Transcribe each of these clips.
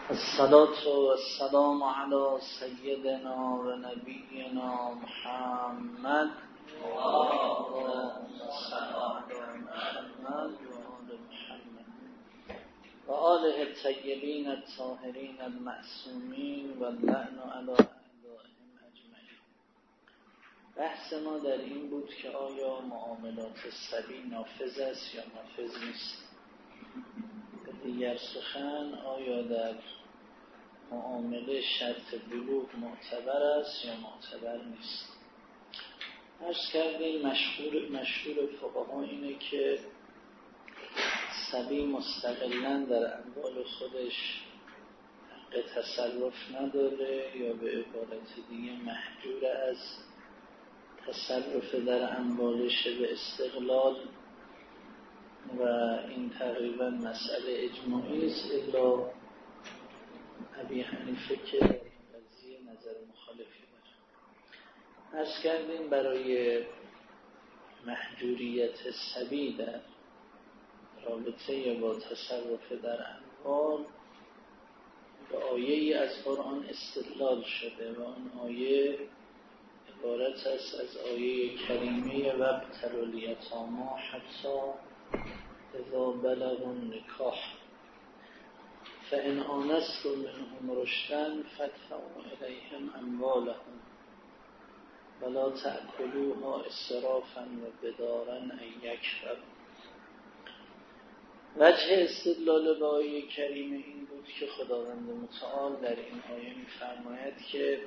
الصلاة والسلام على سيدنا و نبینا محمد اللهم صل على محمد و آل محمد و آله الطیبین الطاهرین المعصومین و اللعن علی اعدائهم اجمعین. بحث ما در این بود که آیا معاملات صبی نافذ است یا نافذ نیست. دیگر سخن، آیا در معامله شرط بلوغ معتبر است یا معتبر نیست. عرض کردیم مشهور فقها اینه که صبی مستقلاً در اموال خودش حق تصرف نداره یا به عبارت دیگه محجور از تصرف در اموالش به استقلال، و این تقریبا مسئله اجماعی است الا ابی حنیفه که در این قضیه نظر مخالفی داره. عرض کردیم برای محجوریت صبی در رابطه با تصرف در اموال به آیه‌ای از قرآن استدلال شده و اون آیه عبارت است از آیه کریمه وابتلوا الیتامی حتی اذا بلغوا النکاح فإن آنستم منهم رشدا فادفعوا إلیهم أموالهم ولا تأکلوها اسرافا و بدارا ان یکبروا. وجه استدلال به آیه کریمه این بود که خداوند متعال در این آیه می‌فرماید که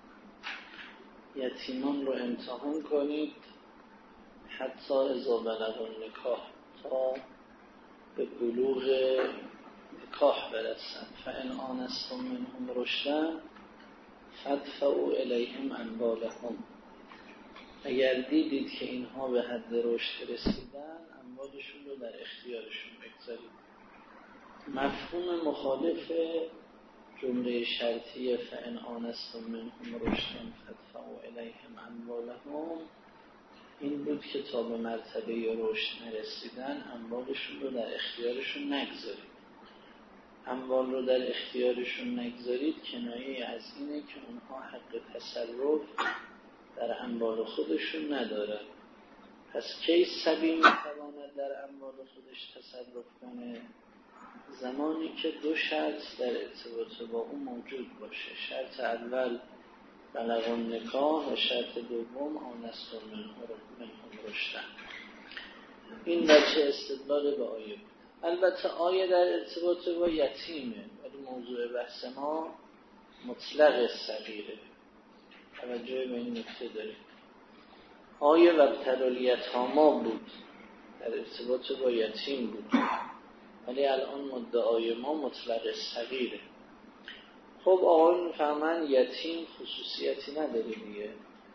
یتیمان رو امتحان کنید حتی اذا بلغوا النکاح، تا به بلوغ نکاح برسن. فإن آنستم منهم رشدا فادفعوا إلیهم أموالهم، اگر دیدید که اینها به حد رشد رسیدن اموالشون رو در اختیارشون بگذارید. مفهوم مخالف جمله شرطیه فإن آنستم منهم رشدا فادفعوا إلیهم أموالهم این بود که تا به مرتبه رشد نرسیدن اموالشون رو در اختیارشون نگذارید. اموال رو در اختیارشون نگذارید کنایه از اینه که اونها حق تصرف در اموال خودشون ندارن. پس کی صبی میتواند در اموال خودش تصرف کنه؟ زمانی که دو شرط در ارتباط با اون موجود باشه. شرط اول بلغ النکاح و شرط دوم آنستم منهم رشدا. این وجه استدلال به آیه بود. البته آیه در ارتباط با یتیمه ولی موضوع بحث ما مطلق صغیره. توجه به این نکته دارید. آیه وابتلوا الیتامی بود، در ارتباط با یتیم بود، ولی الان مدعای ما مطلق صغیره. خب آقایون میفهمن یتیم خصوصیتی نداره دیگه.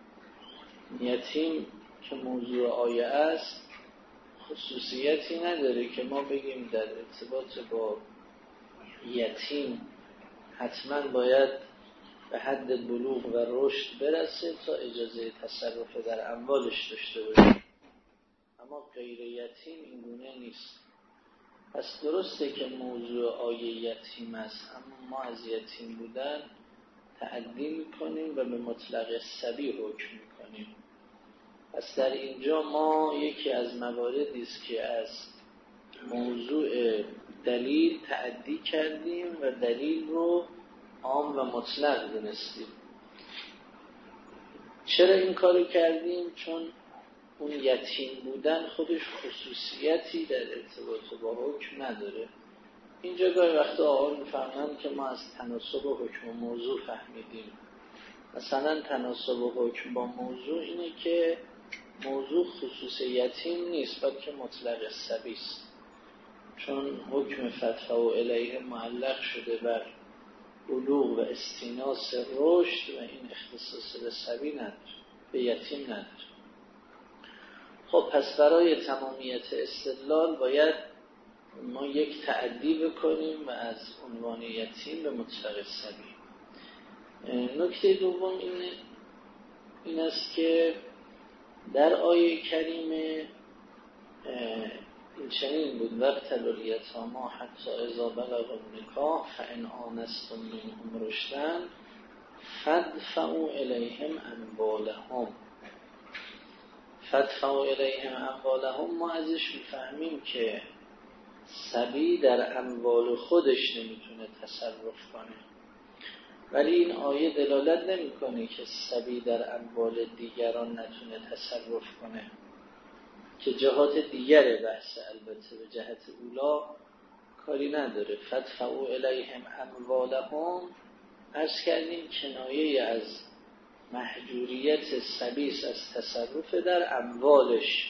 یتیم که موضوع آیه است خصوصیتی نداره که ما بگیم در ارتباط با یتیم حتما باید به حد بلوغ و رشد برسه تا اجازه تصرف در اموالش داشته باشه. اما غیر یتیم این گونه نیست. پس درسته که موضوع آیه یتیم است، اما ما از یتیم بودن تعدی میکنیم و به مطلق صبی حکم میکنیم. پس در اینجا ما یکی از مواردی است که از موضوع دلیل تعدی کردیم و دلیل رو عام و مطلق دونستیم. چرا این کارو کردیم؟ چون اون یتیم بودن خودش خصوصیتی در ارتباط با حکم نداره. اینجا گاهی وقتا آقا میفهمن که ما از تناسب حکم و موضوع فهمیدیم. مثلا تناسب حکم با موضوع اینه که موضوع خصوص یتیم نیست بلکه مطلق صبی است، چون حکم فادفعوا الیه معلق شده بر بلوغ و استیناس رشد و این اختصاص به صبی نداره، به یتیم نداره. خب پس برای تمامیت استدلال باید ما یک تعدی بکنیم و از عنوان یتیم به مطلق صبی. نکته دوم این است که در آیه کریمه این چنین بود وابتلوا الیتامی حتی اذا بلغوا النکاح فان آنستم منهم رشدا فادفعوا الیهم اموالهم. فادفعوا الیهم اموالهم ما ازش میفهمیم که صبی در اموال خودش نمیتونه تصرف کنه، ولی این آیه دلالت نمیکنه که صبی در اموال دیگران نتونه تصرف کنه، که جهات دیگره بحث. البته به جهت اولا کاری نداره. فادفعوا الیهم اموالهم عرض کردیم کنایه از محجوریت صبی از تصرف در اموالش،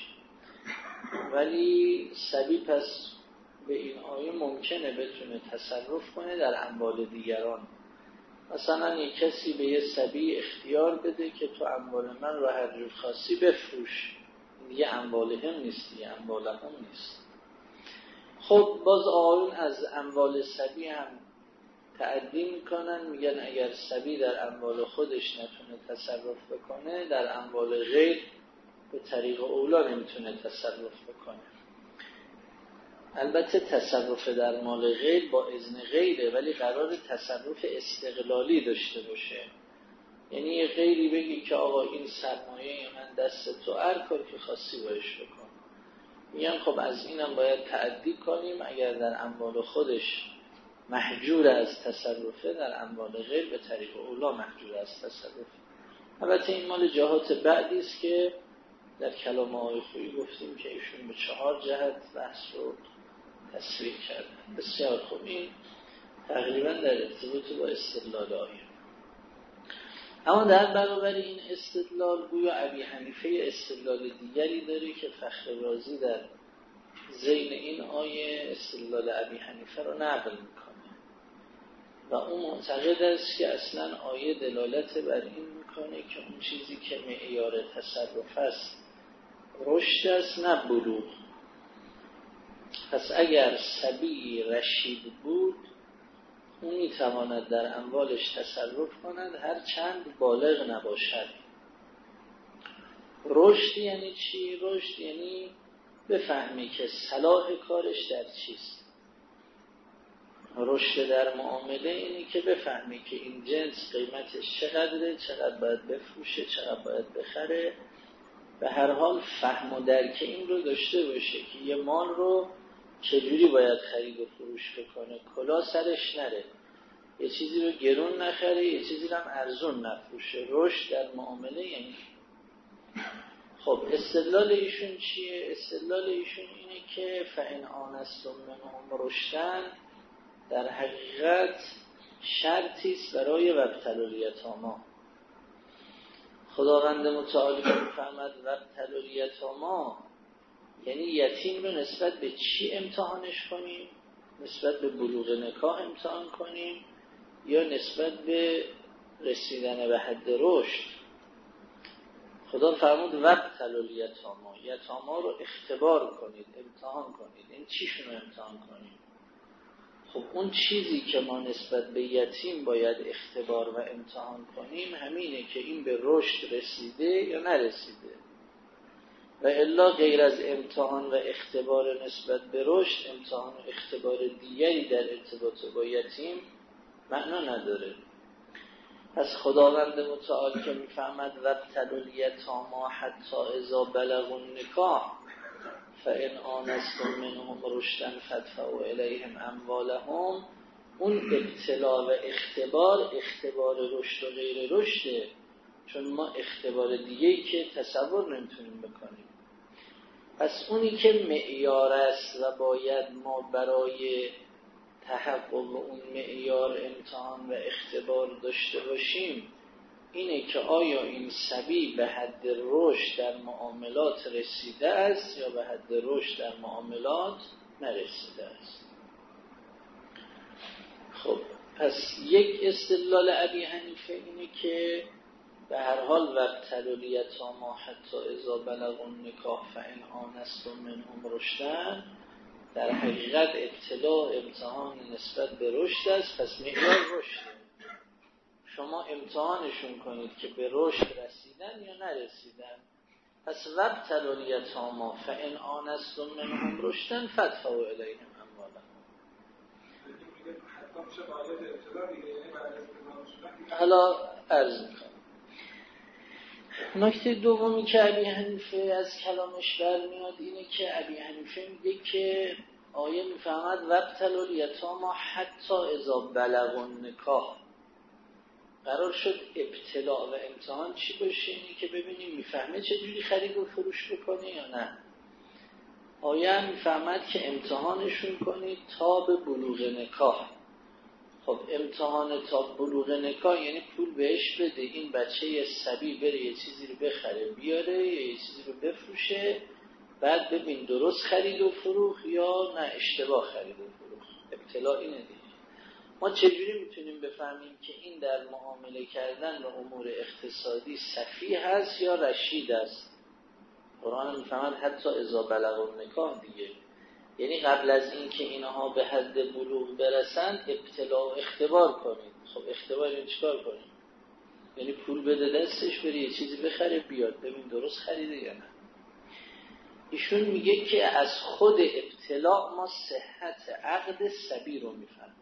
ولی صبی پس به این آیه ممکنه بتونه تصرف کنه در اموال دیگران. مثلا یک کسی به یه صبی اختیار بده که تو اموال من رو هر جور خاصی بفروش، دیگه اموالهم نیست، دیگه اموالهم نیست. خب باز آقایون از اموال صبی هم تعدی میکنن، میگن اگر صبی در اموال خودش نتونه تصرف بکنه، در اموال غیر به طریق اولا نمیتونه تصرف بکنه. البته تصرف در مال غیر با اذن غیره، ولی قرار تصرف استقلالی داشته باشه. یعنی یه غیری بگی که آقا این سرمایه من دست تو، هر کاری که خاصی باش بکن. میگن خب از اینم باید تعدی کنیم، اگر در اموال خودش محجور از تصرفه، در اموال غیر به طریق اولا محجور از تصرفه. البته این مال جهات بعدی است که در کلام آقای خویی گفتیم که ایشون به 4 جهت بحث رو تصریح کردن. بسیار خوب. این تقریبا در ارتباط با استدلال آیه. اما در برابر این استدلال گویا ابی حنیفه استدلال دیگری داره که فخر رازی در ذیل این آیه استدلال ابی حنیفه رو نقل میکنه و اون معتقد است که اصلا آیه دلالت بر این میکنه که اون چیزی که معیار تصرف است رشد است، نه بلوغ. پس اگر صبی رشید بود اون میتواند در اموالش تصرف کند هر چند بالغ نباشد. رشد یعنی چی؟ رشد یعنی بفهمی که صلاح کارش در چیست. رشد در معامله اینی که بفهمی که این جنس قیمتش چقدره، چقدر باید بفروشه، چقدر باید بخره. به هر حال فهم و درک این رو داشته باشه که یه مال رو چجوری باید خرید و فروش بکنه، کلا سرش نره، یه چیزی رو گرون نخره، یه چیزی رو هم ارزون نفروشه. رشد در معامله یعنی خب استدلال ایشون چیه؟ استدلال ایشون اینه که فإن آنستم منهم رشدا در حقیقت شرطی است برای وابتلوا الیتامی. خداوند متعال می‌فرماد وابتلوا الیتامی یعنی یتیم رو نسبت به چی امتحانش کنیم؟ نسبت به بلوغ نکاح امتحان کنیم یا نسبت به رسیدن به حد رشد؟ خدا فرمود وابتلوا الیتامی، یتاما رو اختبار کنید، امتحان کنید. این چیشون رو امتحان کنید؟ خب اون چیزی که ما نسبت به یتیم باید اختبار و امتحان کنیم همینه که این به رشد رسیده یا نرسیده. و الا غیر از امتحان و اختبار نسبت به رشد، امتحان و اختبار دیگری در ارتباط با یتیم معنا نداره. پس خداوند متعال که میفهمد وابتلوا الیتامی حتی اذا بلغوا النکاح فإن آنستم منهم رشدا فادفعوا الیهم اموالهم، اون ابتلا و اختبار رشد و غیر رشده، چون ما اختبار دیگه‌ای که تصور نمیتونیم بکنیم. پس اونی که معیار است و باید ما برای تحقق اون معیار امتحان و اختبار داشته باشیم اینه که آیا این صبی به حد رشد در معاملات رسیده است یا به حد رشد در معاملات نرسیده است. خب پس یک استدلال ابی حنیفه اینه که به هر حال وابتلوا الیتامی حتی اذا بلغوا النکاح فإن آنستم منهم رشدا در حقیقت ابتلا امتحان نسبت به رشد است. پس معیار رشده، شما امتحانشون کنید که به رشد رسیدن یا نرسیدن. پس وابتلوا الیتامی فان آنستم منهم رشدا فادفعوا الیهم اموالهم. حالا عرض میکنم. نکته دومی که ابی حنیفه از کلامش برمیاد اینه که ابی حنیفه میگه که آیه میفهمد وابتلوا الیتامی حتی اذا بلغوا النکاح. قرار شد ابتلاء و امتحان چی باشه؟ اینی که ببینیم میفهمه چجوری خرید و فروش بکنه یا نه. آیه هم میفهمد که امتحانشون کنید تا به بلوغ نکاح. خب امتحان تا بلوغ نکاح یعنی پول بهش بده، این بچه صبی بره یه چیزی رو بخره بیاره یا یه چیزی رو بفروشه، بعد ببین درست خرید و فروخ یا نه اشتباه خرید و فروخ. ابتلا اینه دیگه. ما چجوری میتونیم بفهمیم که این در معامله کردن و امور اقتصادی سفیه هست یا رشید است؟ قرآن میفهمد حتی اذا بلغوا النکاح دیگه، یعنی قبل از این که اینها به حد بلوغ برسن ابتلا و اختبار کنید. خب اختبار این چیکار کنید؟ یعنی پول بده دستش بری یه چیزی بخره بیاد ببین درست خریده یا نه. ایشون میگه که از خود ابتلا ما صحت عقد صبی رو میفهمیم.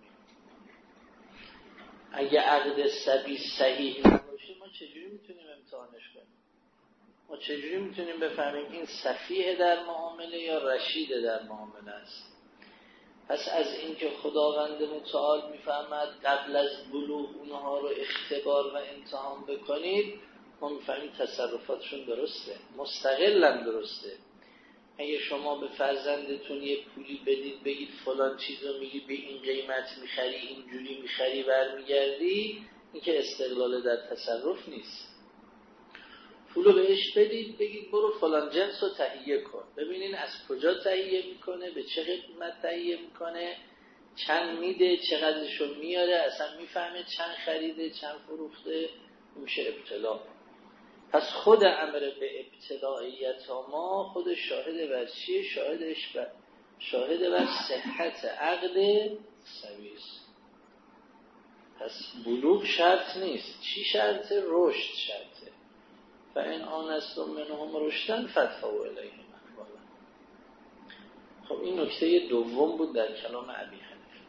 اگه عقد صبی صحیح نباشه ما چجوری میتونیم امتحانش کنیم؟ ما چجوری میتونیم بفهمیم این سفیه در معامله یا رشید در معامله است؟ پس از اینکه خداوند متعال میفهمد قبل از بلوغ اونها رو اختبار و امتحان بکنید، ما میفهمیم تصرفاتشون درسته، مستقلن درسته. اگه شما به فرزندتون یه پولی بدید بگید فلان چیزو میگی به این قیمت میخری اینجوری میخری برمیگردی، این که استقلال در تصرف نیست. پولو بهش بدید بگید برو فلان جنس رو تهیه کن، ببینین از کجا تهیه میکنه، به چه قیمت تهیه میکنه، چند میده، چقدرشو میاره، اصلا میفهمه چند خریده چند فروخته، میشه ابتلا. پس خود امر به ابتلاییت ما خود شاهد بر چیه؟ شاهد بر صحت عقد سویس. پس بلوغ شرط نیست. چی شرطه؟ رشد شرطه. فإن آنستم منهم رشدا فادفعوا الیهم اموالهم. خب این نکته دوم بود در کلام ابی حنیفه.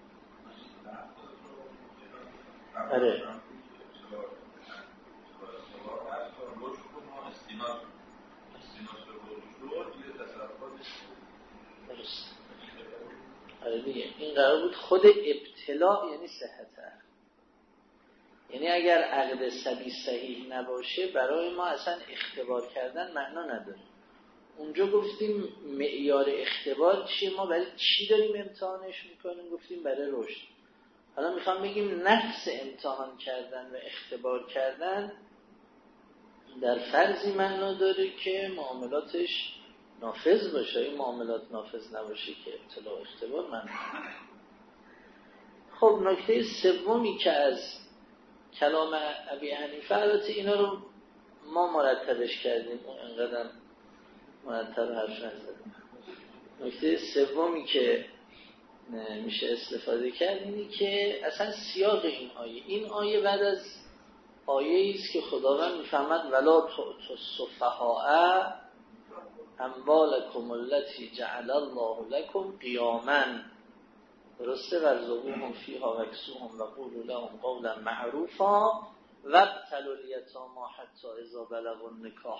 آره آره دیگه، این قرار بود خود ابتلا یعنی صحت عقد. یعنی اگر عقد صبی صحیح نباشه برای ما اصلا اختبار کردن معنا نداره. اونجا گفتیم معیار اختبار چیه، ما برای چی داریم امتحانش میکنیم؟ گفتیم برای رشد. حالا میخوام بگیم نفس امتحان کردن و اختبار کردن در فرضی معنا داره که معاملاتش نافذ باشه. این معاملات نافذ نباشه که ابتلا و اختبار معنا نداره. خب نکته سومی که از کلام ابی حنیفه، البته اینا رو ما مرتبش کردیم، اون انقدر مرتب حرف نزدیم. نکته سومی که میشه استفاده کرد اینی که اصلا سیاق این آیه بعد از آیه است که خداوند میفهمد ولا تؤتوا السفهاء اموالکم التي جعل الله لكم قیاما، درسته؟ وارزقوهم فیها واکسوهم وقولوا لهم قولا معروفا وابتلوا الیتامی حتی اذا بلغوا النکاح.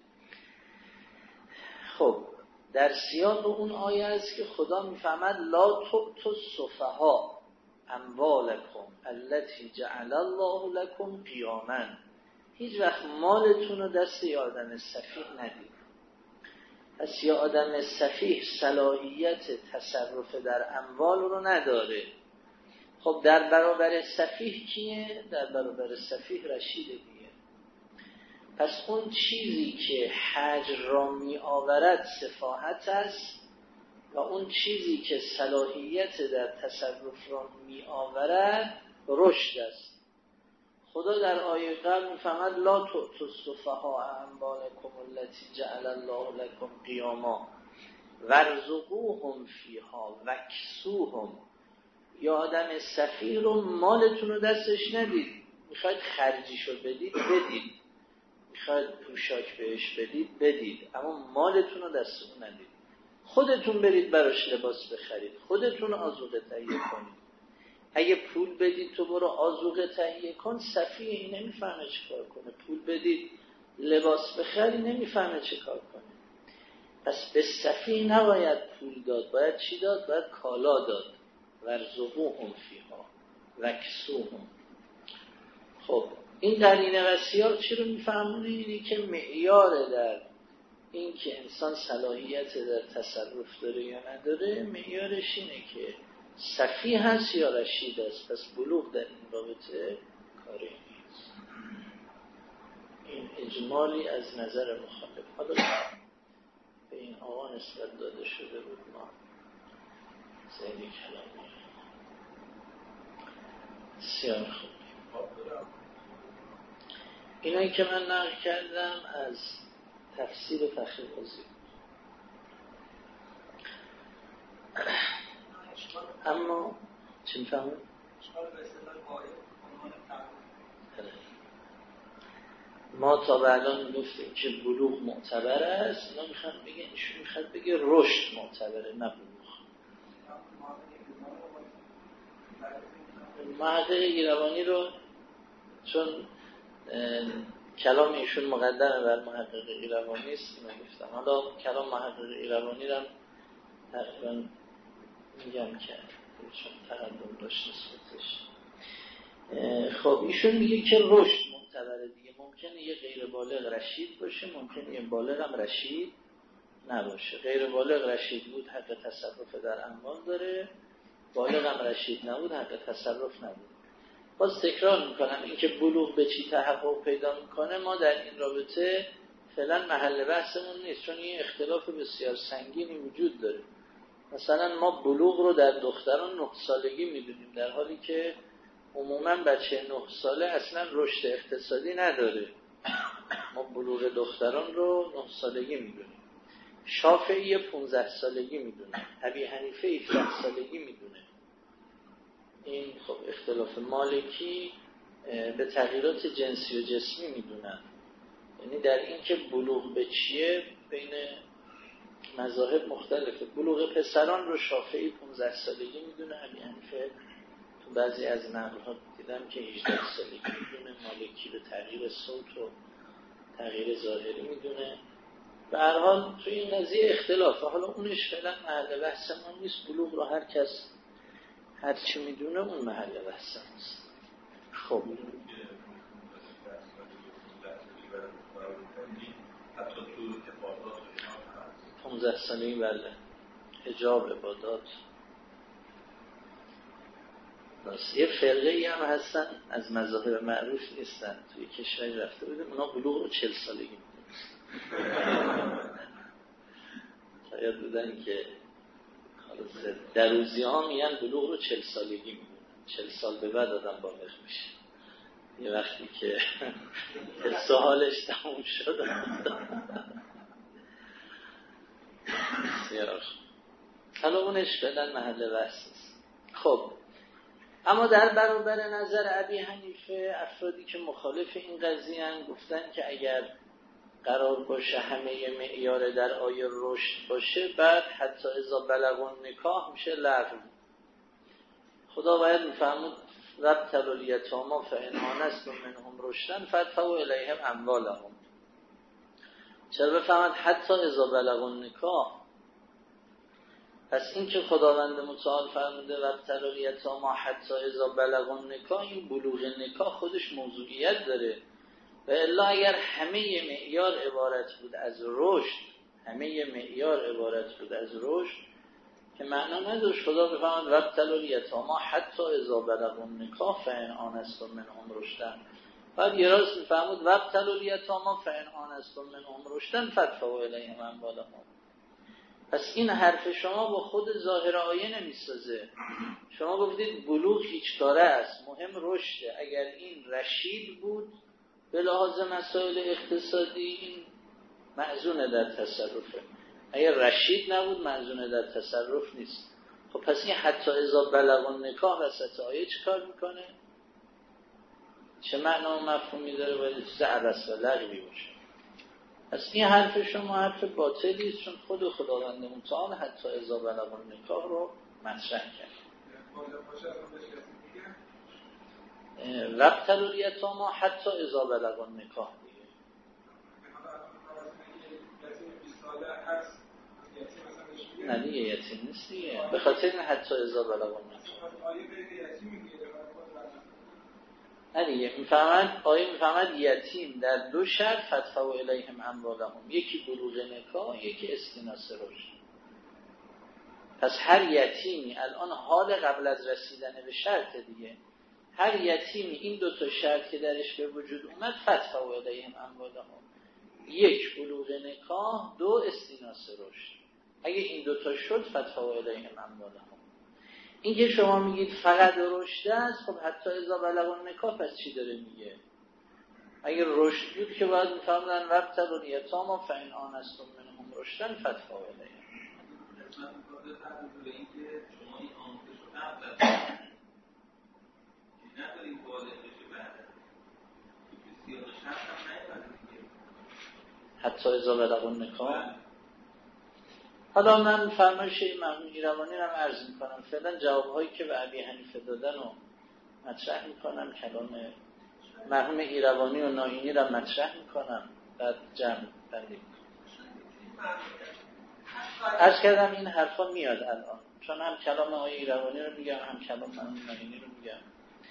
خب در سیاق اون آیه است که خدا میفهمد لا تؤتوا السفهاء اموالکم التي جعل الله لكم قیاما. هیچ وقت مالتون رو دست یه آدم سفیه ندید. پس یه آدم سفیه صلاحیت تصرف در اموال رو نداره. خب در برابر سفیه کیه؟ در برابر سفیه رشیده دیگه. پس اون چیزی که حجر را می آورد سفاهت است و اون چیزی که صلاحیت در تصرف را می آورد رشد است. خدا در آیه قبل میفهمد لا تؤتوا السفهاء اموالکم التي جعل الله لكم قیاما وارزقوهم فیها واکسوهم. یا آدم سفیه رو مالتون رو دستش ندید، میخواید خرجیشو بدید، میخواید پوشاک بهش بدید اما مالتون رو دست اون ندید. خودتون برید براش لباس بخرید، خودتون آذوقه تهیه کنید. اگه پول بدید تو برو آذوقه تهیه کن، سفیه این نمیفهمه چه کار کنه. پول بدید لباس بخری، نمیفهمه چه کار کنه. پس به سفیه نباید پول داد، باید چی داد؟ باید کالا داد. ورزقوهم فیها وکسوهم. خب این قرینه و سیاق چی رو میفهمونه؟ اینه که معیار در این که انسان صلاحیت در تصرف داره یا نداره، معیارش اینه که سفیه هست یا رشید است. پس بلوغ در این رابطه کاری نیست. این اجمالی از نظر مخالف. حالا به این آقا نسبت داده شده بود، ما زیادی کلامی بسیار خوب. اینایی که من نقل کردم از تفسیر فخررازی. اما چی میفهمون؟ ما تا به الان گفتیم که بلوغ معتبر است، اینا میخواد بگه، ایشون میخواد بگه رشد معتبره نه بلوغ. محقق گیروانی رو چون کلام ایشون مقدمه بر محقق گیروانی است اینو گفتم. حالا کلام محقق گیروانی رو تقریبا میگم که چون تقدم داشت نسبتش. خب ایشون میگه که رشد معتبره دیگه. ممکنه یه غیر بالغ رشید باشه، ممکنه یه بالغ هم رشید نباشه. غیر بالغ رشید بود حق تصرف در اموال داره، بالغ هم رشید نبود حق تصرف نبود. باز تکرار میکنم این که بلوغ به چی تحقق پیدا میکنه ما در این رابطه فعلا محل بحثمون نیست، چون این اختلاف بسیار سنگینی وجود داره. مثلا ما بلوغ رو در دختران 9 سالگی میدونیم، در حالی که عموما بچه 9 ساله اصلا رشد اقتصادی نداره. ما بلوغ دختران رو 9 سالگی میدونیم. شافعی 15 سالگی میدونه، ابی حنیفه 17 سالگی میدونه. این خب اختلاف. مالکی به تغییرات جنسی و جسمی میدونن. یعنی در این که بلوغ به چیه بین مذاهب مختلفه. بلوغ پسران رو شافعی 15 سالگی میدونه، ابی حنیفه تو بعضی از نقل‌ها دیدم که 18 سالگی میدونه، مالکی به تغییر صوت و تغییر ظاهری میدونه. به هر حال تو این قضیه اختلافه. حالا اونش فعلا محل بحثمون نیست. بلوغ رو هر کس هر چی میدونه اون محل بحثم است. خب 15 سالگی بله. حجاب عبادات یه فرقه ای هم هستن از مذاهب معروف نیستن، توی کشوری رفته بودیم اونا بلوغ رو 40 سالگی میدونن. شاید بودن که دروزی ها میگن بلوغ رو 40 سالگی میدونن. 40 سال به بعد آدم بالغ میشه. یه وقتی که حس و حالش تموم شد. حالا اونش بدن محل بحث است. خب اما در برابر نظر ابی حنیفه افرادی که مخالف این قضیه هستند گفتن که اگر قرار باشه همه معیار در آیه رشد باشه، بعد حتی اذا بلغوا نکاح میشه لغو. خدا باید میفهمد وابتلوا الیتامی فان آنستم منهم رشدا فادفعوا الیهم اموالهم. چرا بفهمد حتی اذا بلغوا نکاح؟ پس این که خداوند متعال فرموده وابتلوا الیتامی حتی اذا بلغوا نکاح، این بلوغ نکاح خودش موضوعیت داره. و الا اگر همه معیار عبارت بود از رشد، همه معیار عبارت بود از رشد که معنا نداشت. خدا بفرماد وابتلوا الیتامی حتی اذا بلغوا النکاح فان آنستم منهم رشدا. بعد یه راست میفهمود وابتلوا الیتامی فان آنستم منهم رشدا فادفعوا الیهم اموالهم. پس این حرف شما با خود ظاهر آیه نمیسازه. شما گفتید بلوغ هیچ کاره است، مهم رشده. اگر این رشید بود به لحاظ مسائل اقتصادی این معزونه در تصرفه، اگر رشید نبود معزونه در تصرف نیست. خب پس این حتی اذا بلغوا النکاح وسط آیه چی کار میکنه؟ چه معنا و مفهومی داره؟ باید چیز عبث و لغوی باشه. پس این حرف شما حرف باطلی است، چون خود خداوند متعال حتی اذا بلغ النکاح رو مطرح کرد. وابتلوا الیتامی حتی اذا بلغ النکاح دیگه. نه دیگه یتیم نیست دیگه، به خاطر این حتی اذا بلغ النکاح. نه دیگه میفهمند، آیه میفهمند یتیم در دو شرط فدفعوا الیهم اموالهم، یکی بلوغ نکاح، یکی استیناس رشد. پس هر یتیمی الان حال قبل از رسیدن به شرط دیگه، هر یتیمی این دو تا شرط که درش به وجود اومد فدفعوا الیهم اموالهم، یک بلوغ نکاح، دو استیناس رشد. اگه این دو تا شد فدفعوا الیهم اموالهم. این که شما میگید فقط رشد است، خب حتی اذا بلغ النکاح پس چی داره میگه؟ اگر رشد بود که باید میفهمدن وابتلوا الیتامی فان آنستم منهم رشدا فدفعوا الیهم. حتی اذا بلغ النکاح. حالا من فرمایش مرحوم ایروانی رو عرض میکنم، فعلا جوابهایی که به ابی حنیفه دادن رو مطرح میکنم، کلام مرحوم ایروانی و ناینی رو مطرح میکنم، بعد جمع بندی میکنم. عرض کردم این حرفا میاد الان، چون هم کلام آقای ایروانی رو میگم، هم کلام مرحوم ناینی رو میگم.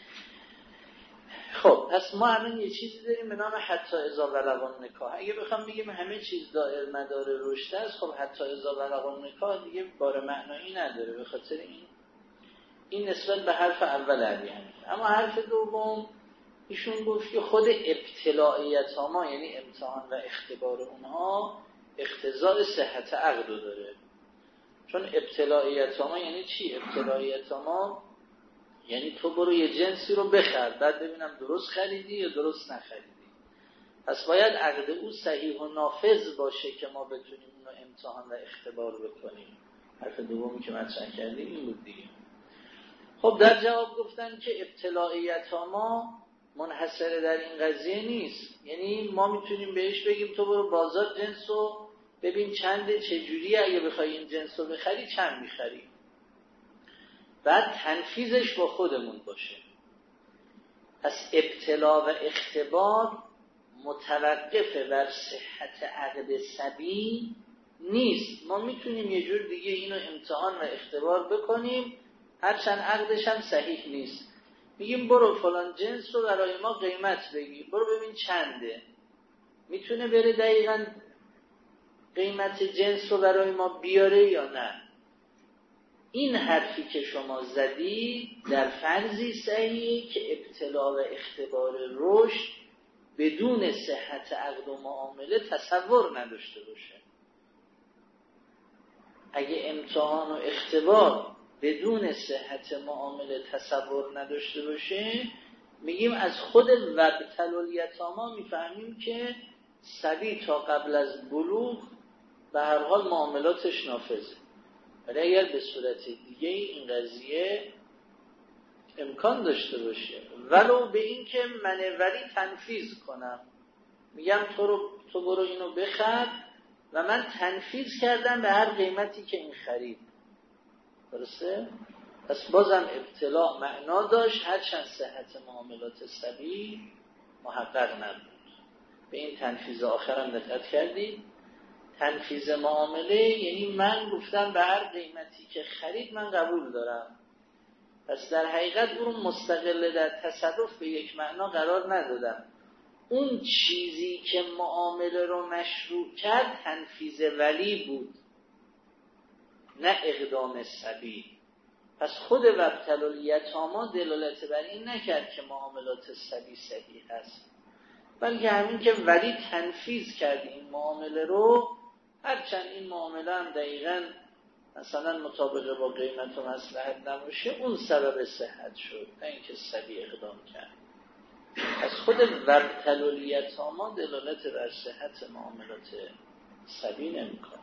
خب پس ما الان یه چیزی داریم به نام حتی اذا بلغ النکاح. اگه بخوام بگیم همه چیز دائر مدار رشد است، خب حتی اذا بلغ النکاح دیگه بار معنایی نداره، به خاطر این نسبت به حرف اول علی حنیفه. اما حرف دوم ایشون گفت که خود ابتلاعیت ما، یعنی امتحان و اختبار اونها، اقتضاء صحت عقد داره. چون ابتلاعیت ما یعنی چی؟ ابتلاعیت ما یعنی تو برو یه جنسی رو بخر، بعد ببینم درست خریدی یا درست نخریدی. پس باید عقد او صحیح و نافذ باشه که ما بتونیم اونو امتحان و اختبار بکنیم. حرف دومی که مطرح کردیم این بود دیگه. خب در جواب گفتن که ابتلاعیت ما منحصر در این قضیه نیست، یعنی ما میتونیم بهش بگیم تو برو بازار جنس رو ببین چنده، چجوریه، اگه بخوای این جنس رو بخری چند میخری، بعد تنفیذش با خودمون باشه. پس ابتلا و اختبار متوقف بر صحت عقد صبی نیست. ما میتونیم یه جور دیگه اینو امتحان و اختبار بکنیم، هرچند عقدش هم صحیح نیست. میگیم برو فلان جنس رو برای ما قیمت بگیر، برو ببین چنده. میتونه بره دقیقاً قیمت جنس رو برای ما بیاره یا نه؟ این حرفی که شما زدید در فرضی صحیحه که ابتلا و اختبار رشد بدون صحت عقد و معامله تصور نداشته باشه. اگه امتحان و اختبار بدون صحت معامله تصور نداشته باشه، میگیم از خود وابتلوا الیتامی میفهمیم که صبی تا قبل از بلوغ به هر حال معاملاتش نافذه. ولی اگر به صورت دیگه این قضیه امکان داشته باشه، ولو به این که من ولی تنفیذ کنم، میگم تو برو اینو بخر و من تنفیذ کردم به هر قیمتی که این خرید، درسته؟ پس بازم ابتلاع معنا داشت، هرچند صحت معاملات صبی محقق نبود. به این تنفیذ آخرم دقت کردید؟ تنفیذ معامله یعنی من گفتم به هر قیمتی که خرید من قبول دارم، پس در حقیقت اون مستقل در تصرف به یک معنا قرار ندادم. اون چیزی که معامله رو مشروع کرد تنفیذ ولی بود، نه اقدام صبی. پس خود وابتلوا الیتامی دلالت بر این نکرد که معاملات صبی صحیح است، بلکه همین که ولی تنفیذ کرد این معامله رو، هرچند این معامله هم دقیقاً مثلا مطابق با قیمت و مصلحت نباشه، اون سبب صحت شد، نه اینکه صبی اقدام کرد. از خود وابتلوا الیتامی دلالت بر صحت معاملات صبی نمی‌کنه.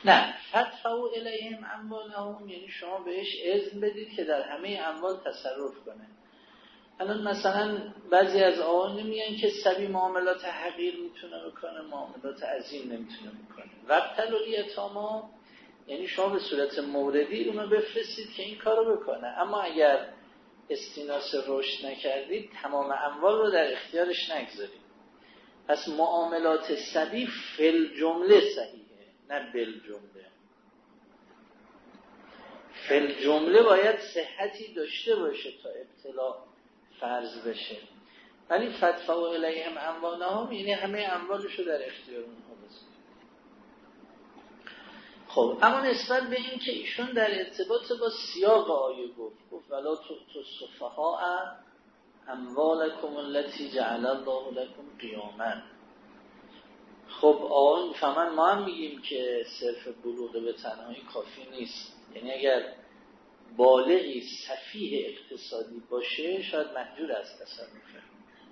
نه، فدفعوا الیهم اموالهم یعنی شما بهش اذن بدید که در همه اموال تصرف کنه. الان مثلا بعضی از آقایان نمیگن که صبی معاملات حقیر میتونه بکنه، معاملات عظیم نمیتونه بکنه. وابتلوا الیتامی یعنی شما به صورت موردی اونو بفرستید که این کارو بکنه، اما اگر استیناس رشد نکردید تمام اموال رو در اختیارش نگذارید. پس معاملات صبی فل جمله صحیحه، نه بل جمله. فل جمله باید صحتی داشته باشه تا ابتلا فرض بشه، ولی فدفعوا الیهم اموالهم یعنی همه اموالش رو در اختیار اونها بذارید. خب اما نسبت به این که ایشون در ارتباط با سیاق آیه گفت ولا تؤتوا السفهاء اموالکم التي جعل الله لكم قیاما. خب آن فهمن ما هم میگیم که صرف بلوغ به تنهایی کافی نیست، یعنی اگر بالغی سفیه اقتصادی باشه شاید محجور از تصرفه،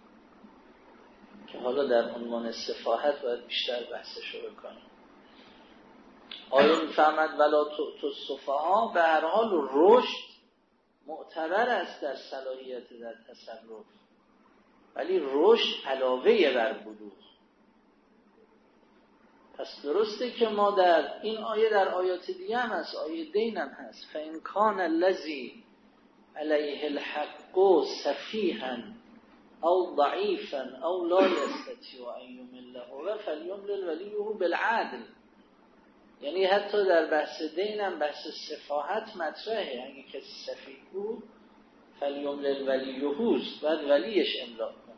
که حالا در عنوان سفاهت باید بیشتر بحثشو بکنیم. آیا میفهمد ولا تؤتوا السفهاء به هر حال رشد معتبر است در صلاحیت در تصرف، ولی رشد علاوه بر بلوغ. پس درسته که ما در این آیه در آیات دیگه هم هست، آیه دین هم هست، فَإِنْ كَانَ الَّذِي عَلَيْهِ الْحَقُّ سَفِيهًا أَوْ ضَعِيفًا أَوْ لَا يَسْتَطِيعُ أَنْ يُمِلَّهُ فَلْيُمْلِلْ وَلِيُّهُ بِالْعَدْلِ. یعنی حتی در بحث دین هم بحث سفاهت مطرحه. اگه کسی سفیه بود فلیملل ولیهوز، باید ولیش املاک کنه.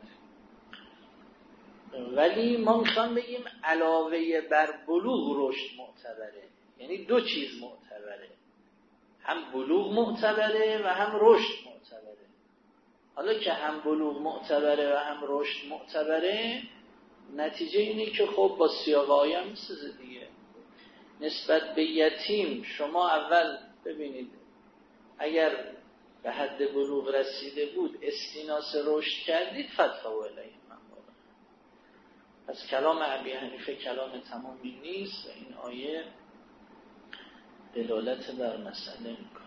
ولی ما میخوام بگیم علاوه بر بلوغ رشد معتبره، یعنی دو چیز معتبره، هم بلوغ معتبره و هم رشد معتبره. حالا که هم بلوغ معتبره و هم رشد معتبره، نتیجه اینه که خب با سیاق آیه هم میسازه دیگه. نسبت به یتیم شما اول ببینید اگر به حد بلوغ رسیده بود استیناس رشد کردید فدفعوا الیهم اموالهم. پس کلام ابی حنیفه کلام تمامی نیست و این آیه دلالت بر مسئله میکنه.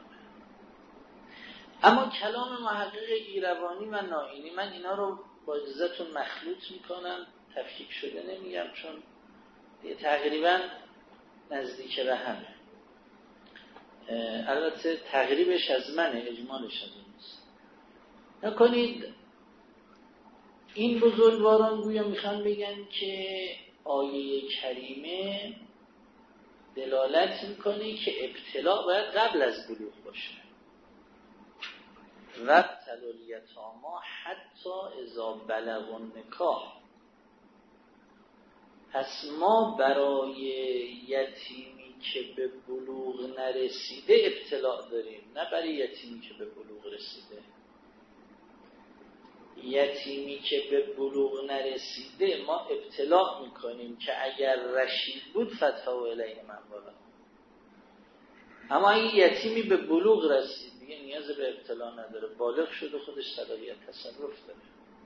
اما کلام محقق ایروانی و نائینی، من اینا رو با اجازهتون مخلوط میکنم، تفکیک شده نمیگم چون تقریبا نزدیک به همه. البته تقریبش از منه، اجمالش از اونست. نکنید این بزرگواران گویا میخوان بگن که آیه کریمه دلالت میکنه که ابتلا باید قبل از بلوغ باشه. وابتلوا الیتامی حتی اذا بلغوا النکاح. پس ما برای یتیمی که به بلوغ نرسیده ابتلا داریم، نه برای یتیمی که به بلوغ رسیده. یتیمی که به بلوغ نرسیده ما ابتلا میکنیم که اگر رشید بود فدفعوا الیهم اموالهم. اما اگه یتیمی به بلوغ رسید دیگه نیاز به ابتلا نداره، بالغ شده خودش صلاحیت تصرف داره.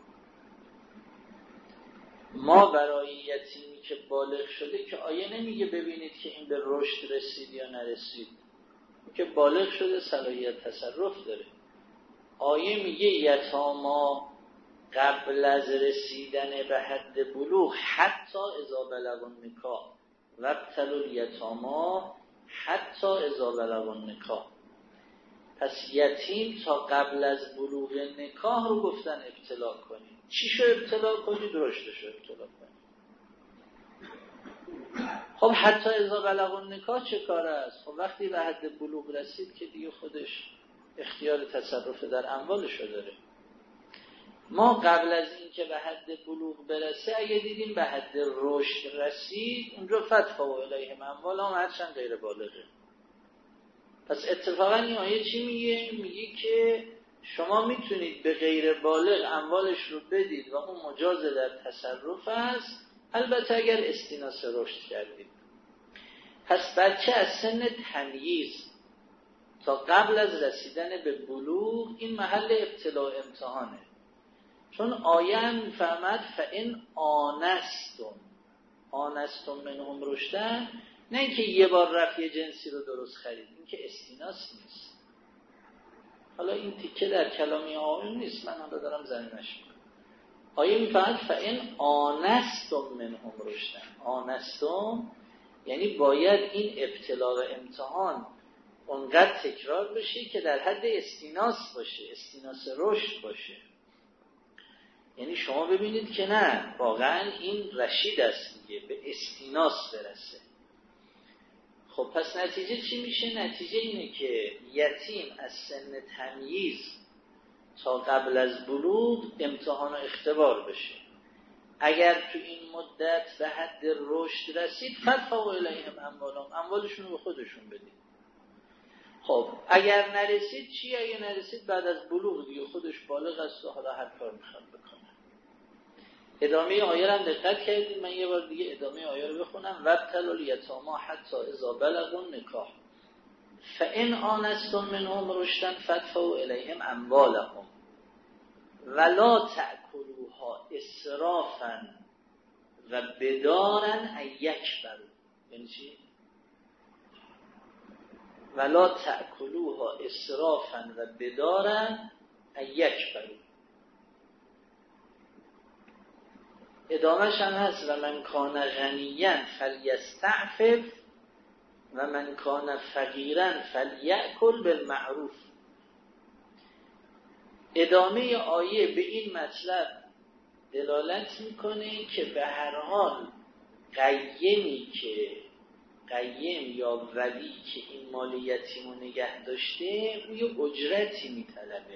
ما برای یتیمی که بالغ شده که آیه نمیگه ببینید که این به رشد رسید یا نرسید، که بالغ شده صلاحیت تصرف داره. آیه میگه یتاما قبل از رسیدن به حد بلوغ حتی اذا بلغوا النکاح وابتلوا الیتاما حتی اذا بلغوا النکاح. پس یتیم تا قبل از بلوغ نکاح رو گفتن ابتلا کنید. چی شو ابتلا کنید؟ رشدشو ابتلا کنید. خب حتی اذا بلغوا النکاح چه کاره است؟ خب وقتی به حد بلوغ رسید که دیگه خودش اختیار تصرف در اموالشو داره. ما قبل از این که به حد بلوغ برسه اگه دیدیم به حد رشد رسید اونجا فدفعوا الیهم اموالهم هرچند غیر بالغه. پس اتفاقا این آیه چی میگه؟ میگه که شما میتونید به غیر بالغ اموالش رو بدید و اون مجاز در تصرف است، البته اگر استیناس رشد کردید. پس بچه از سن تمییز تا قبل از رسیدن به بلوغ این محل ابتلا امتحانه، چون آیه هم میفهمد فَإِنْ آنستم منهم رشدًا، نه اینکه یه بار رفت یه جنسی رو درست خرید، این که استیناس نیست. حالا این تیکه در کلامی آیه نیست، من حالا دارم زمینش میکنم. آیه میفهمد فإن آنستم منهم رشدا. آنستم یعنی باید این ابتلا و امتحان اونقدر تکرار بشه که در حد استیناس باشه، استیناس رشد باشه. یعنی شما ببینید که نه، واقعا این رشید است دیگه، به استیناس برسه. خب پس نتیجه چی میشه؟ نتیجه اینه که یتیم از سن تمییز تا قبل از بلوغ امتحان و اختبار بشه. اگر تو این مدت به حد رشد رسید فدفعوا الیهم اموالهم، اموالشون رو به خودشون بدید. خب اگر نرسید چی؟ اگر نرسید بعد از بلوغ دیگه خودش بالغ است و حالا هر کار میخواد بکنه. ادامه آیه رو هم دقت کردید، من یه بار دیگه ادامه آیه رو بخونم. وابتلوا الیتامی حتی اذا بلغوا النکاح فإن آنستم منهم رشدا فادفعوا الیهم اموالهم ولا تأکلوها اسرافا و بدارا ان یکبروا. یعنی چی؟ ولا تأکلوها اسرافا و بدارا ان یکبروا. ادامهش هم هست و من کان غنیا فلیستعفف و من کان فقیرا فلیأکل بالمعروف. ادامه آیه به این مطلب دلالت میکنه که به هر حال قیم یا ولی که این مال یتیمو نگه داشته او یه اجرتی میطلبه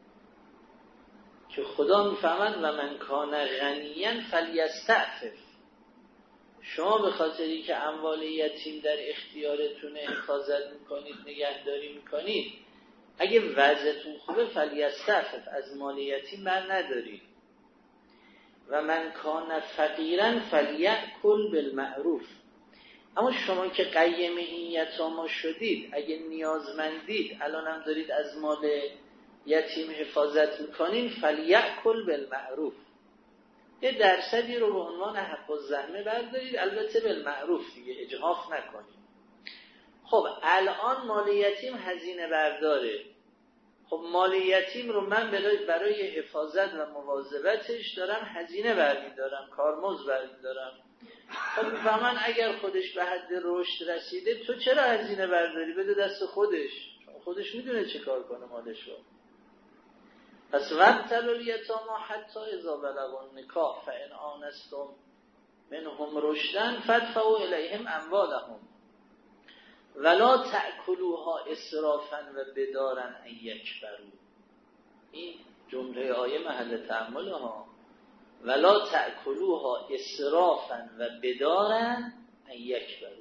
که خدا میفهمد و من کان غنیا فلیستعفف. شما به خاطری که اموال یتیم در اختیارتون حفاظت میکنید، نگهداری میکنید، اگه وضعتون خوبه فلیستعفف، از مال یتیم بر ندارید. و من کان فقیرا فلیأکل بالمعروف. اما شما که قیم این یتاما شدید، اگه نیازمندید، الان هم دارید از مال یتیم حفاظت میکنین، فلیأکل بالمعروف، یه درصدی رو به عنوان حق الزحمه بردارید، البته بالمعروف دیگه، اجحاف نکنید. خب الان مال یتیم هزینه برداره. خب مال یتیم رو من برای حفاظت و مواظبتش دارم هزینه برمیدارم، کارمزد برمیدارم. خب میفهمن اگر خودش به حد رشد رسیده تو چرا هزینه برداری؟ بده دست خودش میدونه چه کار کنه مالشو. پس وابتلوا الیتامی حتی اذا بلغوا النکاح فإن آنستم منهم رشدا فادفعوا الیهم اموالهم ولا تأکلوها اسرافا و بدارا ان یکبروا. این جمله آیه محل تأمل ها. ولا تأکلوها اسرافا و بدارا ان یکبروا.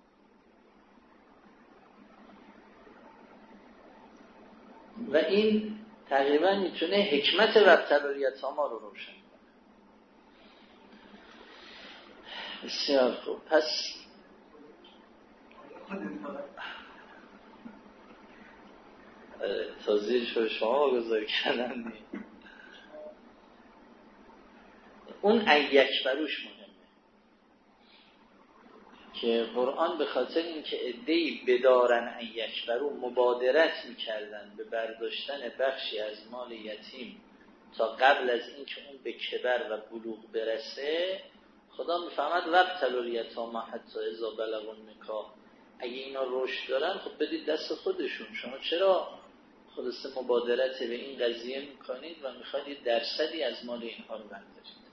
و این تقریبا میتونه حکمت وابتلوا الیتامی رو روشن کنه. بسیار خوب. پس توضیحش رو شما گذاری کردن. اون ایکبروش مهمه که قرآن به خاطر اینکه عده‌ای بدارن ایکبرو مبادرت میکردن به برداشتن بخشی از مال یتیم تا قبل از اینکه اون به کبر و بلوغ برسه، خدا میفهمد وابتلوا الیتامی حتی اذا بلغوا النکاح، اگه اینا رشد دارن خب بدید دست خودشون. شما چرا خلاصه مبادرت به این قضیه میکنید و میخواید درصدی از مال اینها رو بردارید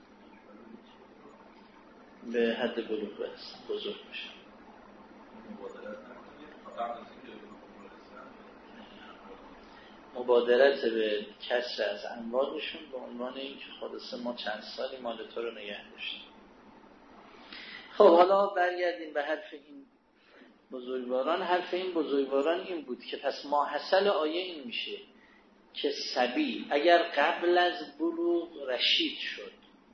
به حد بلوغ برسن، بزرگ بشن. مبادرت به کسر از اموالشون به عنوان اینکه خلاصه ما چند سالی مال تو رو نگه داشتیم. خب حالا برگردیم به حرف این بزرگواران. حرف این بزرگواران این بود که پس ماحصل آیه این میشه که صبی اگر قبل از بلوغ رشید شد،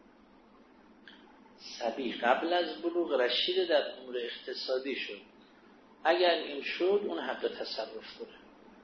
صبی قبل از بلوغ رشید در امور اقتصادی شد، اگر این شد اون حق تصرف داره.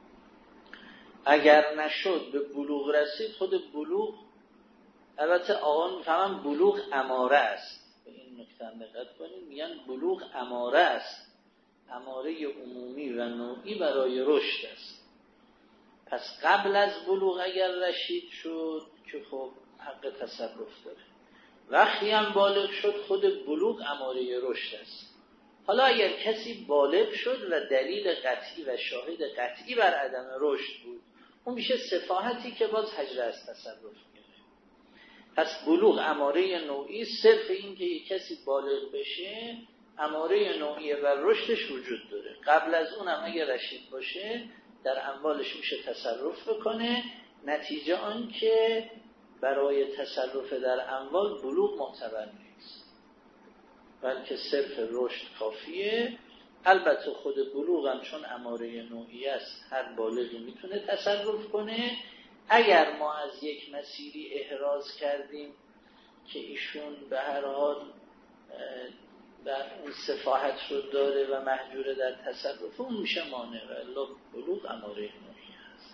اگر نشد به بلوغ رسید، خود بلوغ، البته آقا میفهمن بلوغ اماره است، به این نکته محترم دقت کنید، میگن بلوغ اماره است، اماره عمومی و نوعی برای رشد است. پس قبل از بلوغ اگر رشید شد که خب حق تصرف داره، وقتی هم بالغ شد خود بلوغ اماره رشد است. حالا اگر کسی بالغ شد و دلیل قطعی و شاهد قطعی بر عدم رشد بود، اون میشه سفاهتی که باز حجر از تصرف میره. پس بلوغ اماره نوعی، صرف این که یک کسی بالغ بشه اماره نوعی و رشدش وجود داره. قبل از اونم اگر رشید باشه در اموالش میشه تصرف بکنه. نتیجه آن که برای تصرف در اموال بلوغ معتبر نیست، بلکه صرف رشد کافیه. البته خود بلوغ هم چون اماره نوعی است هر بالغی میتونه تصرف کنه. اگر ما از یک مسیری احراز کردیم که ایشون به هر حال در اون سفاحت رو داره و محجور در تصرف، اون میشه مانع، و الا بلوغ اماره نوعی است.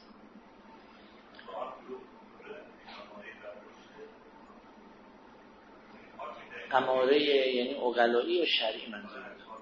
اماره یعنی عقلایی یا شرعی منظور؟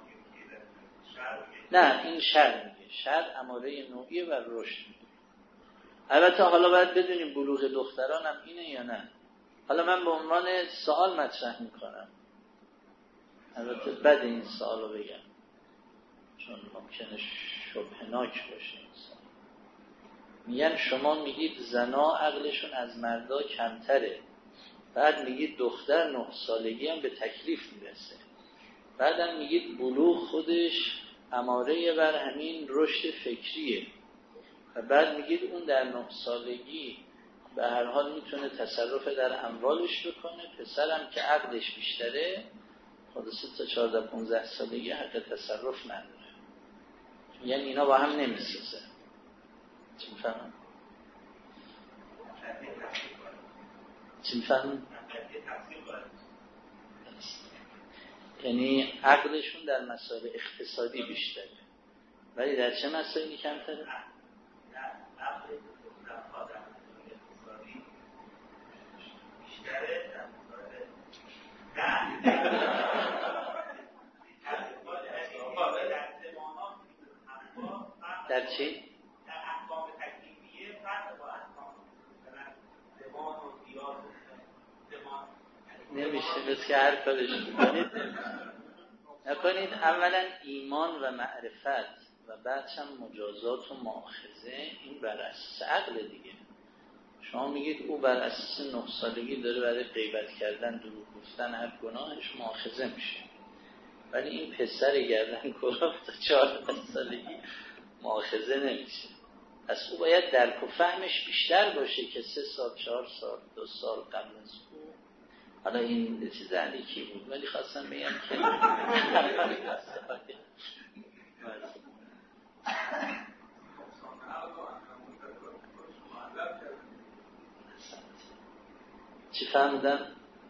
نه، این شرع میگه، شرع اماره نوعی و رشد میگه. البته حالا باید بدونیم بلوغ دختران هم اینه یا نه. حالا من به عنوان سوال مطرح میکنم، البته بعد این سوال رو بگم چون ممکنه شبهناک باشه این سوال. میگن شما میگید زنا عقلشون از مردا کمتره، بعد میگید دختر 9 سالگی هم به تکلیف میرسه، بعدم میگید بلوغ خودش اماره بر همین رشد فکریه، و بعد میگید اون در 9 سالگی به هر حال میتونه تصرف در اموالش بکنه، پسرم که عقلش بیشتره خودسته تا 14 15 سالگی حق تصرف نداره. یعنی اینا با هم نمیسازه. چی میفهمم؟ چی میفهمم؟ یعنی عقلشون در مسائل اقتصادی بیشتره ولی در چه مسائلی کمتره؟ در چی؟ در احکام تکلیفیه فرق با احکام زمان و دیار نمیشه بس که هر کارش نکنید. اولا ایمان و معرفت و بعدش هم مجازات و مؤاخذه، این بر اساس عقل دیگه. شما میگید او بر اساس 9 سالگی داره برای غیبت کردن، دروغ گفتن، هر گناهش مؤاخذه میشه، ولی این پسر گردن کلاه تا 14 سالگی مؤاخذه نمیشه. پس او باید درک و فهمش بیشتر باشه که 3 سال 4 سال 2 سال قبل از او. حالا این چیز علیکی بود ولی خواستم بگم که چی فهمیدم؟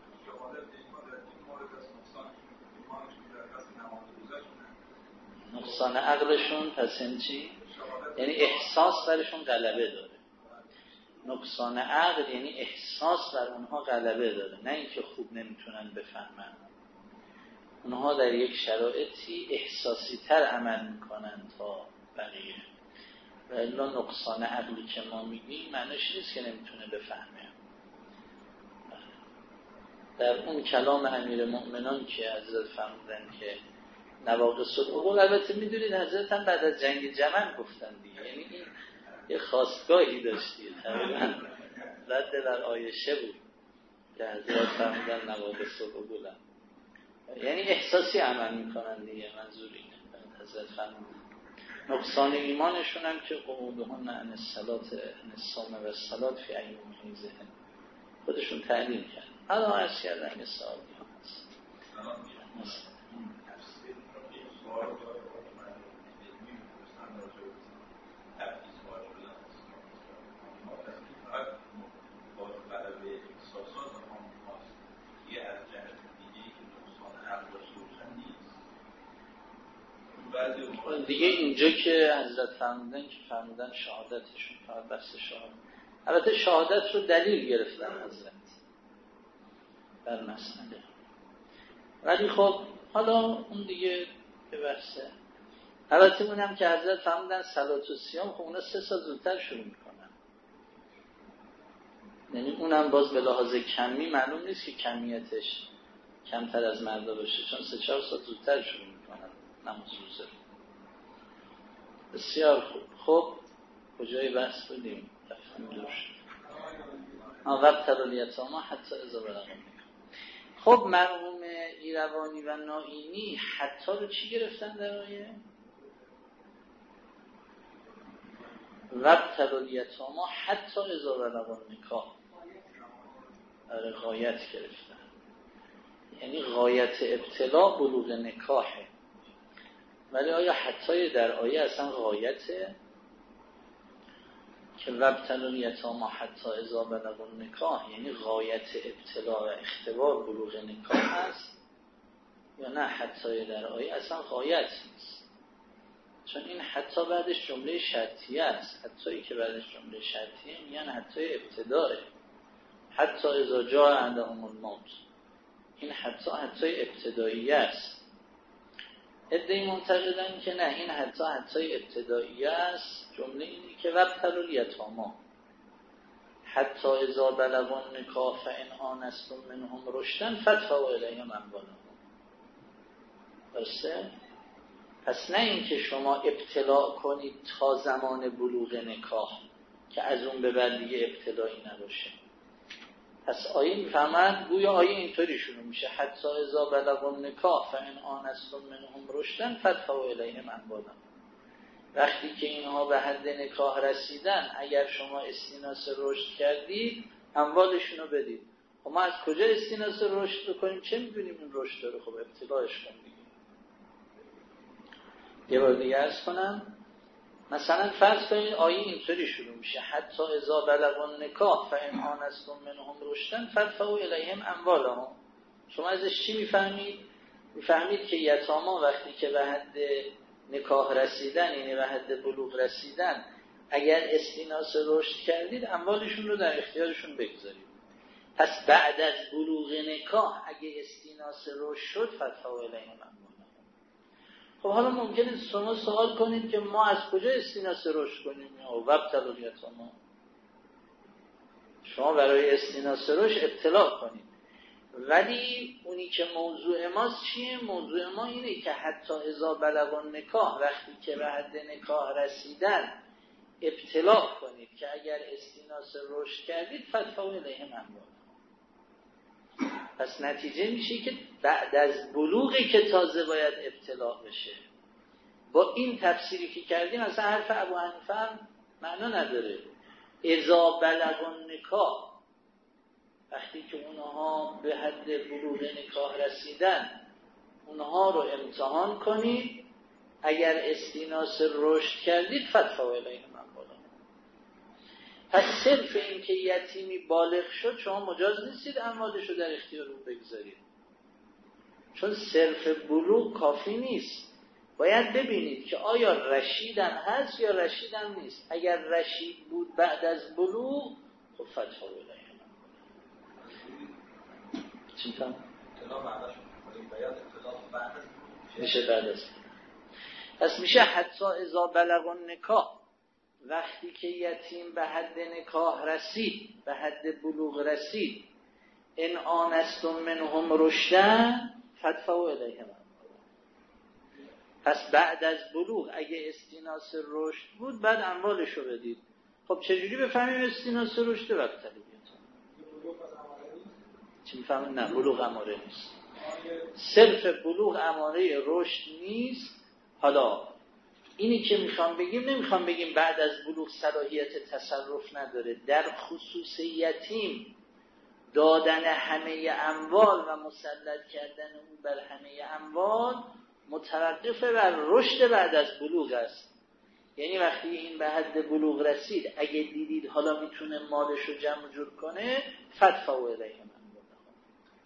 نقصان عقلشون پس این چی؟ یعنی احساس برشون غلبه داره. نقصان عقل یعنی احساس بر اونها غلبه داره، نه اینکه خوب نمیتونن بفهمن. اونها در یک شرایطی احساسی تر عمل میکنن تا بقیه، و الا نقصان عقلی که ما میگیم معنیش نیست که نمیتونه بفهمه. در اون کلام امیر مؤمنان که حضرت فرمودن که نواقص العقول، البته میدونید حضرت هم بعد از جنگ جمل گفتن دیگه، یعنی این یه خواستگاهی داشتی تقریبا رد بر عایشه بود که حضرت فرمودن نواقص العقول، یعنی احساسی عمل میکنن دیگه. منظور اینه حضرت فرمودن نقصان ایمانشون هم که قعودهن عن الصلاة عن الصوم و الصلاة فی ایام حیضهن خودشون تعلیم کرد. حالا عرض کردن یه سوالی هم هست. دیگه اینجا که حضرت فرمودن شهادتشون فقط بحث شهادت، البته شهادت رو دلیل گرفتن حضرت بر مسئله، ولی خب حالا اون دیگه به بحثه. البته اونم که حضرت فرمودن صلات و صیام، خب اونا 3 سال زودتر شروع میکنن، یعنی اونم باز به لحاظ کمی معلوم نیست که کمیتش کمتر از مردا باشه، چون 3-4 سال زودتر شروع میکنن نماز روزه. بسیار خوب. خب کجای بحث بودیم؟ وقت الیتاما حتی اذا بلغوا. خب مرحوم ایروانی و نائینی حتی رو چی گرفتن در آیه؟ وقت الیتاما حتی اذا بلغوا النکاح، غایت گرفتن، یعنی غایت ابتلا بلوغ نکاحه. ولی آیا حتی در آیه اصلا غایته که وابتلوا الیتاما حتی اذا بلغوا النکاح، یعنی غایت ابتلا و اختبار بلوغ نکاح است، یا نه حتی در آیه اصلا غایت نیست؟ چون این حتی بعدش جمله شرطیه است. حتی که بعدش جمله شرطیه میگن حتی ابتداه، حتی اذا جاء عندهم الموت، این حتی ابتدایی است. عده‌ای معتقدن که نه، این حتی ابتدایی است. جمله اینی که وابتلوا الیتاما حتی اذا بلغوا النکاح فان آنستم منهم رشدا فادفعوا الیهم اموالهم. درسته؟ پس نه این که شما ابتلا کنید تا زمان بلوغ نکاح که از اون به بعد دیگه ابتلایی نباشه. پس آیه میفهمند گویا آیه اینطوری شروع میشه حتی اذا بلغوا النکاح فان آنستم منهم رشدا فادفعوا الیهم اموالهم. وقتی که اینها به حد نکاح رسیدن، اگر شما استیناس رشد کردید اموالشون رو بدید. خب ما از کجا استیناس رشد بکنیم؟ چه میدونیم این رشد داره؟ خب ابتلاش کنیم. یه بار دیگه عرض کنم، مثلا فرض کنید آیه اینطوری شروع میشه حتی اذا بلغوا النکاح فان آنستم منهم رشدا فادفعوا الیهم اموالهم. شما ازش چی میفهمید؟ میفهمید که یتاما وقتی که به حد نکاح رسیدن، یعنی به حد بلوغ رسیدن، اگر استیناس رشد کردید اموالشون رو در اختیارشون بگذارید. پس بعد از بلوغ نکاح اگه استیناس رشد شد فادفعوا الیهم اموالهم. خب حالا ممکنه شما سوال کنید که ما از کجا استیناس رشد کنیم؟ وابتلوا الیتاما، شما برای استیناس رشد ابتلا کنید. ولی اونی که موضوع ماست چیه؟ موضوع ما اینه که حتی اذا بلغوا النکاح، وقتی که به حد نکاح رسیدن ابتلا کنید که اگر استیناس رشد کردید فادفعوا الیهم اموالهم. پس نتیجه میشه که بعد از بلوغی که تازه باید ابتلا بشه. با این تفسیری که کردیم اصلا حرف ابو حنیفه معنا نداره. اذا بلغوا النکاح، وقتی که اونها به حد بلوغ نکاح رسیدن اونها رو امتحان کنید، اگر استیناس رشد کردید فادفعوا الیهم اموالهم. پس صرف این که یتیمی بالغ شد شما مجاز نیستید اموالش رو در اختیار او بگذارید، چون صرف بلوغ کافی نیست. باید ببینید که آیا رشیدن هست یا رشیدن نیست. اگر رشید بود بعد از بلوغ خب فادفعوا الیهم چی می‌فهم؟ میشه بعد از. پس میشه حتی اذا بلغوا النکاح، وقتی که یتیم به حد نکاح رسید، به حد بلوغ رسید، ان آنستم منهم رشدا فادفعوا الیهم اموالهم. پس بعد از بلوغ اگه استیناس رشد بود بعد اموالشو بدید. خب چجوری بفهمیم استیناس رشد؟ وابتلوا الیتاما. چی میفهمیم؟ نه بلوغ اماره نیست، صرف بلوغ اماره رشد نیست. حالا اینی که میخوام بگیم، نمیخوام بگیم بعد از بلوغ صلاحیت تصرف نداره. در خصوص یتیم دادن همه اموال و مسلط کردن اون بر همه اموال متوقف بر رشد بعد از بلوغ است. یعنی وقتی این به حد بلوغ رسید اگه دیدید حالا میتونه مالش رو جمع جور کنه فادفعوا الیهم اموالهم.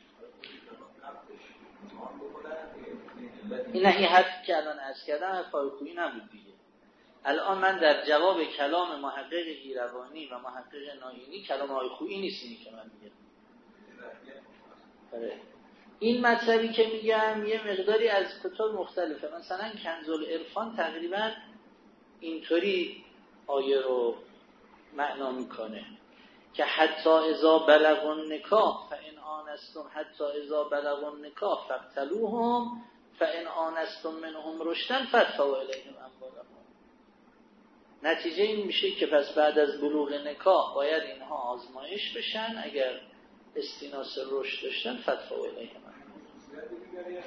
این حرفی که الان عرض کردم حرف خویی نبود دیگه. الان من در جواب کلام محقق ایروانی و محقق نائینی، کلام های خویی نیست اینی که من میگم. این مطلبی که میگم یه مقداری از کتاب مختلفه. مثلا کنز العرفان تقریبا اینطوری آیه رو معنا میکنه که حتی اذا بلغوا النکاح فان آنستم حتی اذا بلغوا النکاح فاقتلوهم فان آنستم منهم رشدا فادفعوا الیهم اموالهم. نتیجه این میشه که پس بعد از بلوغ نکاح باید اینها آزمایش بشن، اگر استیناس رشد داشتن فادفعوا الیهم اموالهم.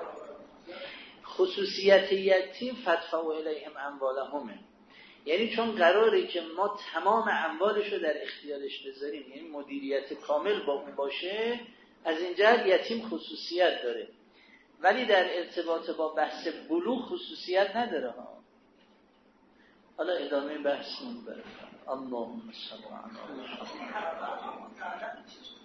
خصوصیت یتیم فادفعوا الیهم اموالهم، یعنی چون قراره که ما تمام اموالش رو در اختیارش بذاریم، یعنی مدیریت کامل با اون باشه، از این جهت یتیم خصوصیت داره، ولی در ارتباط با بحث بلوغ خصوصیت نداره ها. حالا ادامه بحثمون برسیم. اللهم صل علی محمد.